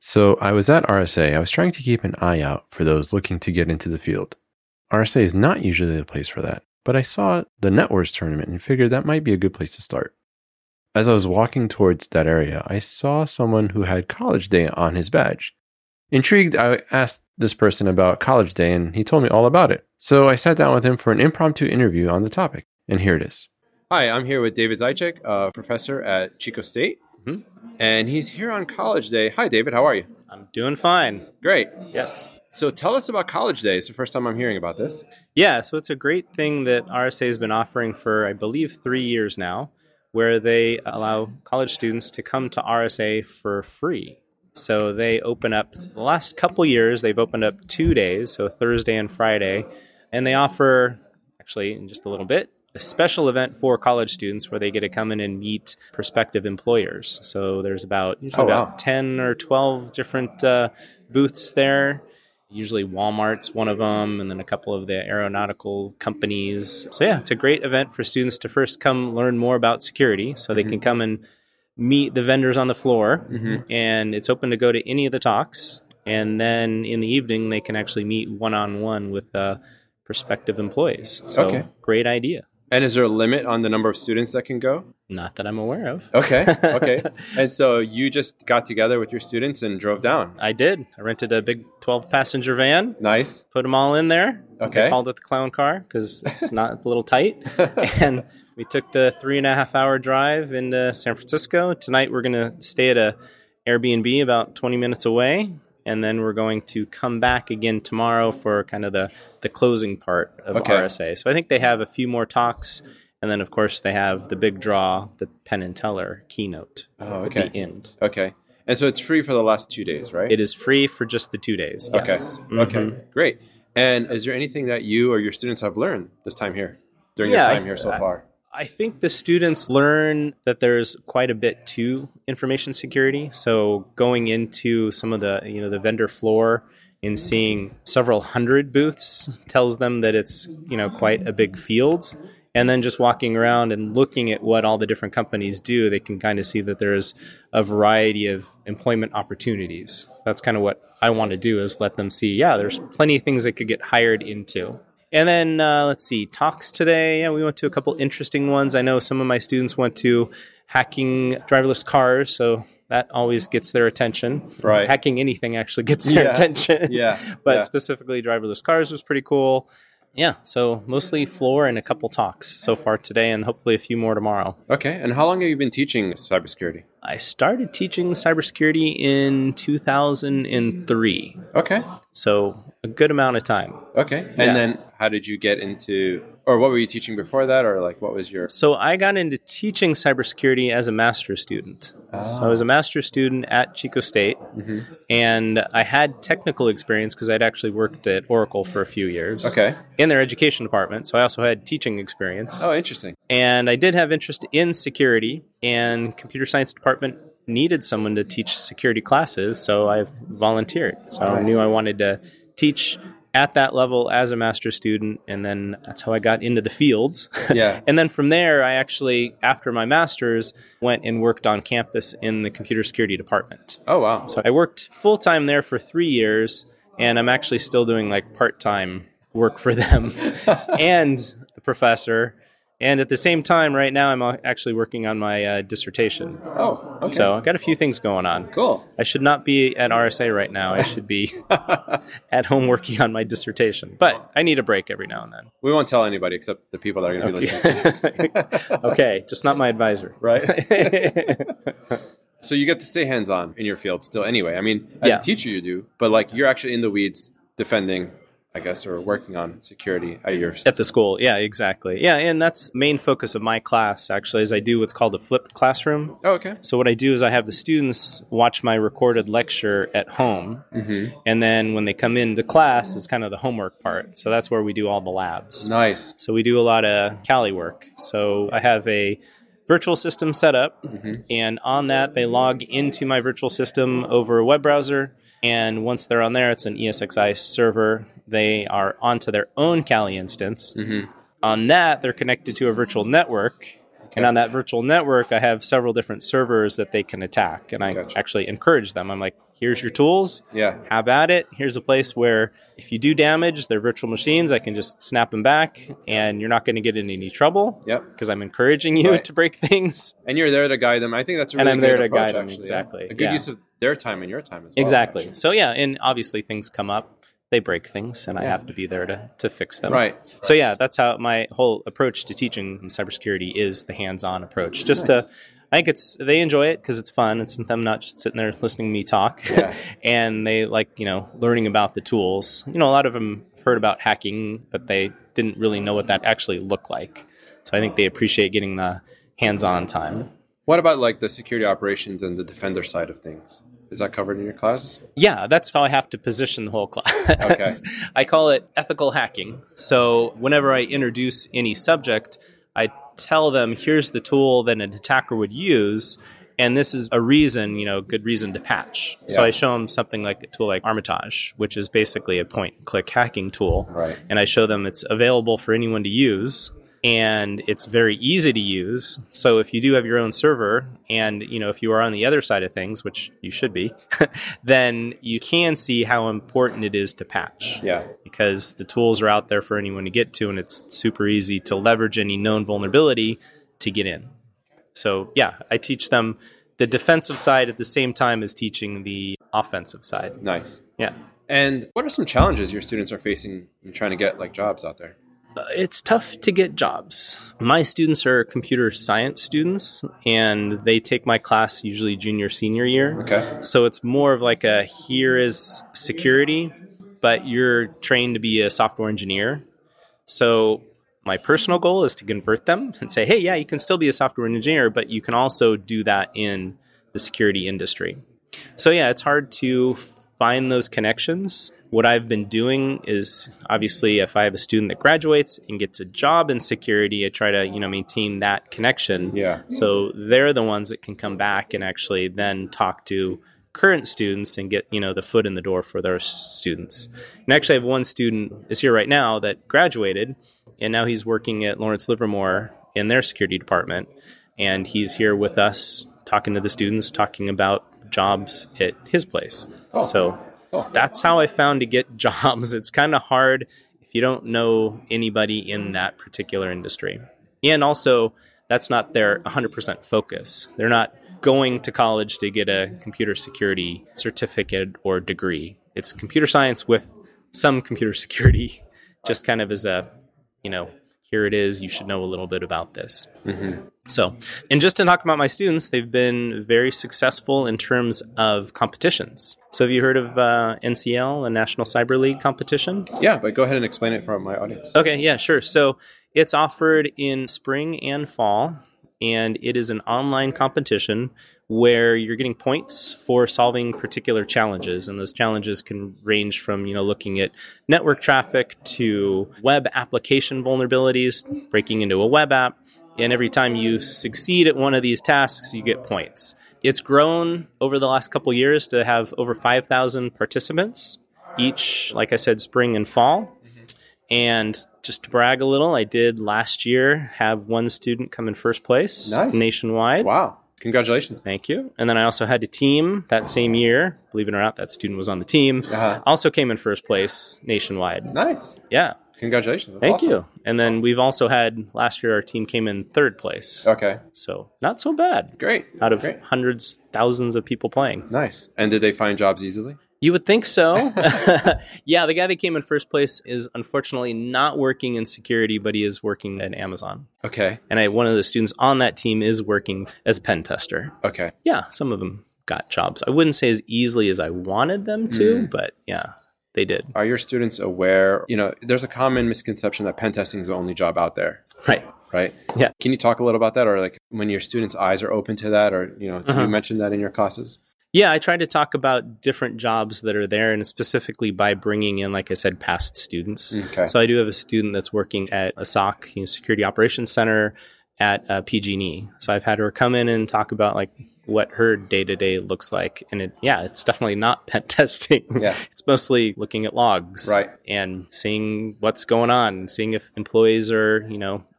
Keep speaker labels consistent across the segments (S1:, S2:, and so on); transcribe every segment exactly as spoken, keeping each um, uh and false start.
S1: So I was at R S A. I was trying to keep an eye out for those looking to get into the field. R S A is not usually the place for that, but I saw the NetWars tournament and figured that might be a good place to start. As I was walking towards that area, I saw someone who had College Day on his badge. Intrigued, I asked this person about College Day, and he told me all about it. So I sat down with him for an impromptu interview on the topic, and here it is. Hi, I'm here with David Zajac, a professor at Chico State, mm-hmm. and he's here on College Day. Hi, David. How are you?
S2: I'm doing fine.
S1: Great.
S2: Yes.
S1: So tell us about College Day. It's the first time I'm hearing about this.
S2: Yeah, so it's a great thing that R S A has been offering for, I believe, three years now, where they allow college students to come to R S A for free. So they open up, the last couple years, they've opened up two days, so Thursday and Friday, and they offer, actually, in just a little bit, a special event for college students where they get to come in and meet prospective employers. So there's about usually
S1: oh, wow.
S2: about ten or twelve different uh, booths there. Usually Walmart's one of them, and then a couple of the aeronautical companies. So yeah, it's a great event for students to first come learn more about security so they mm-hmm. can come and meet the vendors on the floor, mm-hmm. and it's open to go to any of the talks. And then in the evening, they can actually meet one-on-one with uh, prospective employees. So
S1: okay.
S2: Great idea.
S1: And is there a limit on the number of students that can go?
S2: Not that I'm aware of.
S1: Okay, okay. And so you just got together with your students and drove down?
S2: I did. I rented a big twelve-passenger van.
S1: Nice.
S2: Put them all in there.
S1: Okay.
S2: I called it the clown car because it's not a little tight. And we took the three and a half hour drive into San Francisco. Tonight we're going to stay at a Airbnb about twenty minutes away. And then we're going to come back again tomorrow for kind of the, the closing part of
S1: okay.
S2: R S A. So I think they have a few more talks. And then, of course, they have the big draw, the Penn and Teller keynote
S1: oh, okay.
S2: at the end.
S1: Okay. And so it's free for the last two days, right?
S2: It is free for just the two days, yes.
S1: Okay. Mm-hmm. Okay, great. And is there anything that you or your students have learned this time here, during
S2: yeah,
S1: your time
S2: I,
S1: here so
S2: I,
S1: far?
S2: I think the students learn that there's quite a bit to information security. So going into some of the, you know, the vendor floor and seeing several hundred booths tells them that it's, you know, quite a big field. And then just walking around and looking at what all the different companies do, they can kind of see that there's a variety of employment opportunities. That's kind of what I want to do, is let them see, yeah, there's plenty of things they could get hired into. And then, uh, let's see, talks today. Yeah, we went to a couple interesting ones. I know some of my students went to hacking driverless cars, so that always gets their attention.
S1: Right.
S2: Hacking anything actually gets their
S1: yeah.
S2: attention.
S1: Yeah.
S2: But
S1: yeah.
S2: specifically driverless cars was pretty cool. Yeah, so mostly floor and a couple talks so far today, and hopefully a few more tomorrow.
S1: Okay, and how long have you been teaching cybersecurity?
S2: I started teaching cybersecurity in two thousand three.
S1: Okay.
S2: So a good amount of time.
S1: Okay, and
S2: yeah.
S1: then how did you get into, or what were you teaching before that, or like what was your...
S2: So I got into teaching cybersecurity as a master's student. Oh. So I was a master's student at Chico State, mm-hmm. and I had technical experience because I'd actually worked at Oracle for a few years.
S1: Okay.
S2: In their education department, so I also had teaching experience.
S1: Oh, interesting.
S2: And I did have interest in security, and computer science department needed someone to teach security classes, so I volunteered. So nice. I knew I wanted to teach at that level as a master's student, and then that's how I got into the fields.
S1: Yeah.
S2: And then from there, I actually, after my master's, went and worked on campus in the computer security department.
S1: Oh, wow.
S2: So I worked full-time there for three years, and I'm actually still doing like part-time work for them and the professor. And at the same time, right now, I'm actually working on my uh, dissertation.
S1: Oh, okay.
S2: So I've got a few things going on.
S1: Cool.
S2: I should not be at R S A right now. I should be at home working on my dissertation. But I need a break every now and then.
S1: We won't tell anybody except the people that are going to
S2: okay.
S1: be listening to this.
S2: Okay, just not my advisor.
S1: Right. So you get to stay hands-on in your field still anyway. I mean, as
S2: yeah.
S1: a teacher you do, but like you're actually in the weeds defending, I guess, or working on security at your...
S2: At the school, yeah, exactly. Yeah, and that's main focus of my class, actually, is I do what's called a flipped classroom.
S1: Oh, okay.
S2: So what I do is I have the students watch my recorded lecture at home, mm-hmm. and then when they come into class, it's kind of the homework part. So that's where we do all the labs.
S1: Nice.
S2: So we do a lot of Cali work. So I have a virtual system set up, mm-hmm. and on that, they log into my virtual system over a web browser. And once they're on there, it's an E S X i server. They are onto their own Kali instance. Mm-hmm. On that, they're connected to a virtual network. Okay. And on that virtual network, I have several different servers that they can attack. And I gotcha. actually encourage them. I'm like, here's your tools.
S1: Yeah.
S2: Have at it. Here's a place where if you do damage, they're virtual machines. I can just snap them back and you're not going to get in any trouble.
S1: Yep.
S2: Because I'm encouraging you
S1: Right.
S2: to break things.
S1: And you're there to guide them. I think that's a
S2: And
S1: really
S2: I'm there
S1: good
S2: to
S1: approach,
S2: guide them,
S1: actually.
S2: exactly.
S1: A good
S2: Yeah.
S1: use of their time and your time as well.
S2: Exactly.
S1: actually.
S2: So yeah, and obviously things come up. They break things, and I
S1: Yeah.
S2: have to be there to, to fix them.
S1: Right.
S2: So yeah, that's how my whole approach to teaching cybersecurity is the hands-on approach. Just
S1: Nice.
S2: to, I think it's they enjoy it because it's fun. It's them not just sitting there listening to me talk,
S1: Yeah.
S2: and they like you know learning about the tools. You know, a lot of them have heard about hacking, but they didn't really know what that actually looked like. So I think they appreciate getting the hands-on time.
S1: What about like the security operations and the defender side of things? Is that covered in your classes?
S2: Yeah, that's how I have to position the whole class.
S1: Okay.
S2: I call it ethical hacking. So whenever I introduce any subject, I tell them, here's the tool that an attacker would use, and this is a reason, you know, good reason to patch. So
S1: Yeah.
S2: I show them something like a tool like Armitage, which is basically a point-and-click hacking tool.
S1: Right.
S2: And I show them it's available for anyone to use. And it's very easy to use. So if you do have your own server and, you know, if you are on the other side of things, which you should be, then you can see how important it is to patch.
S1: Yeah.
S2: Because the tools are out there for anyone to get to, and it's super easy to leverage any known vulnerability to get in. So yeah, I teach them the defensive side at the same time as teaching the offensive side.
S1: Nice.
S2: Yeah.
S1: And what are some challenges your students are facing in trying to get like jobs out there?
S2: It's tough to get jobs. My students are computer science students, and they take my class usually junior, senior year.
S1: Okay.
S2: So it's more of like a here is security, but you're trained to be a software engineer. So my personal goal is to convert them and say, hey, yeah, you can still be a software engineer, but you can also do that in the security industry. So yeah, it's hard to find those connections. What I've been doing is obviously if I have a student that graduates and gets a job in security, I try to, you know, maintain that connection.
S1: Yeah.
S2: So they're the ones that can come back and actually then talk to current students and get, you know, the foot in the door for their students. And actually I have one student is here right now that graduated, and now he's working at Lawrence Livermore in their security department. And he's here with us talking to the students, talking about jobs at his place.
S1: Oh.
S2: So
S1: Oh.
S2: that's how I found to get jobs. It's kind of hard if you don't know anybody in that particular industry. And also, that's not their one hundred percent focus. They're not going to college to get a computer security certificate or degree. It's computer science with some computer security, just kind of as a, you know, here it is, you should know a little bit about this.
S1: Mm-hmm.
S2: So, and just to talk about my students, they've been very successful in terms of competitions. So have you heard of uh, N C L, a National Cyber League competition?
S1: Yeah, but go ahead and explain it for my audience.
S2: Okay, yeah, sure. So it's offered in spring and fall, and it is an online competition where you're getting points for solving particular challenges. And those challenges can range from, you know, looking at network traffic to web application vulnerabilities, breaking into a web app. And every time you succeed at one of these tasks, you get points. It's grown over the last couple of years to have over five thousand participants, each, like I said, spring and fall. Mm-hmm. And just to brag a little, I did last year have one student come in first place
S1: Nice.
S2: nationwide.
S1: Wow. Congratulations.
S2: Thank you. And then I also had a team that same year. Believe it or not, that student was on the team.
S1: Uh-huh.
S2: Also came in first place nationwide.
S1: Nice.
S2: Yeah.
S1: Congratulations. That's
S2: Thank
S1: awesome.
S2: you. And then we've also had, last year, our team came in third place.
S1: Okay.
S2: So not so bad.
S1: Great.
S2: Out of
S1: Great.
S2: hundreds, thousands of people playing.
S1: Nice. And did they find jobs easily?
S2: You would think so. Yeah, the guy that came in first place is unfortunately not working in security, but he is working at Amazon.
S1: Okay.
S2: And I, one of the students on that team is working as a pen tester.
S1: Okay.
S2: Yeah, some of them got jobs. I wouldn't say as easily as I wanted them to,
S1: Mm.
S2: but yeah, they did.
S1: Are your students aware? You know, there's a common misconception that pen testing is the only job out there,
S2: Right.
S1: right?
S2: Yeah.
S1: Can you talk a little about that, or like when your students' eyes are open to that, or you know, can
S2: Uh-huh.
S1: you mention that in your classes?
S2: Yeah, I try to talk about different jobs that are there, and specifically by bringing in, like I said, past students.
S1: Okay.
S2: So I do have a student that's working at a S O C, you know, Security Operations Center at uh, P G and E. So I've had her come in and talk about like what her day-to-day looks like. And it, yeah, it's definitely not pen testing.
S1: Yeah.
S2: It's mostly looking at logs
S1: Right.
S2: and seeing what's going on, seeing if employees are, you know,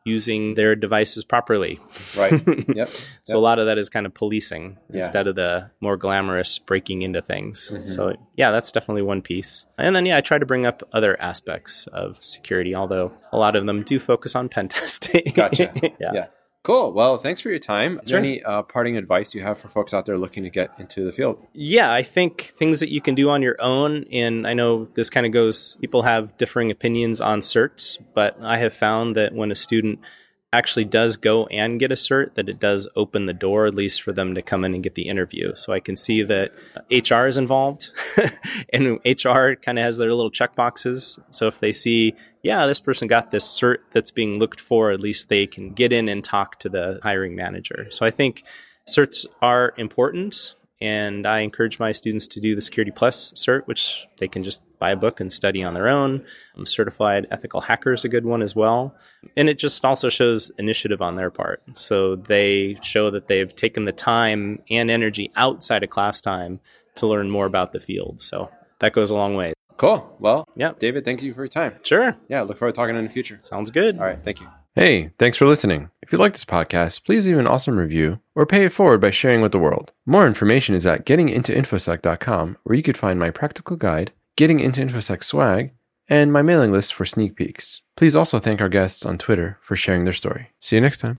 S2: using their devices properly.
S3: Right. Yep.
S2: So
S3: Yep.
S2: a lot of that is kind of policing
S3: Yeah.
S2: instead of the more glamorous breaking into things.
S3: Mhm.
S2: So yeah, that's definitely one piece. And then yeah, I try to bring up other aspects of security, although a lot of them do focus on pen testing.
S3: Gotcha.
S2: yeah.
S3: Yeah. Cool. Well, thanks for your time. Is
S2: Sure.
S3: there any uh, parting advice you have for folks out there looking to get into the field?
S2: Yeah, I think things that you can do on your own, and I know this kind of goes, people have differing opinions on certs, but I have found that when a student actually does go and get a cert, that it does open the door, at least for them to come in and get the interview. So I can see that H R is involved, and H R kind of has their little check boxes. So if they see, yeah, this person got this cert that's being looked for, at least they can get in and talk to the hiring manager. So I think certs are important, and I encourage my students to do the Security Plus cert, which they can just buy a book and study on their own. Um, Certified Ethical Hacker is a good one as well. And it just also shows initiative on their part. So they show that they've taken the time and energy outside of class time to learn more about the field. So that goes a long way.
S3: Cool. Well,
S2: Yeah.
S3: David, thank you for your time.
S2: Sure.
S3: Yeah, look forward to talking in the future.
S2: Sounds good.
S3: All right. Thank you.
S1: Hey, thanks for listening. If you like this podcast, please leave an awesome review or pay it forward by sharing with the world. More information is at getting into infosec dot com, where you could find my practical guide, Getting into InfoSec swag, and my mailing list for sneak peeks. Please also thank our guests on Twitter for sharing their story. See you next time.